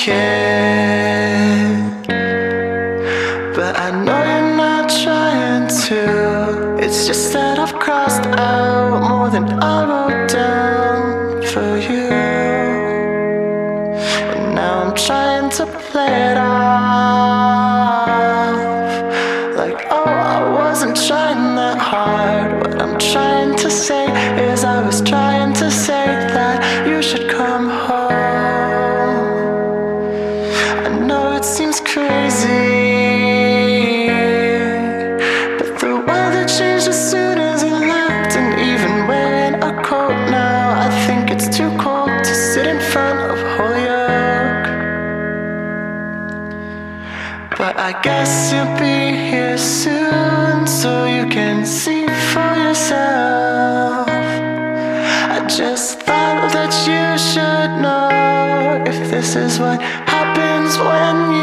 kid, but I know you're not trying to. It's just that I've crossed out more than I wrote down for you, and now I'm trying to play it off like, oh, I wasn't trying that hard. What I'm trying to say is I was trying to say that you should come home. I know it seems crazy, but the weather changed as soon as you left. And even wearing a coat now, I think it's too cold to sit in front of Holyoke. But I guess you'll be here soon, so you can see for yourself. I just thought that you should know if this is what happens when you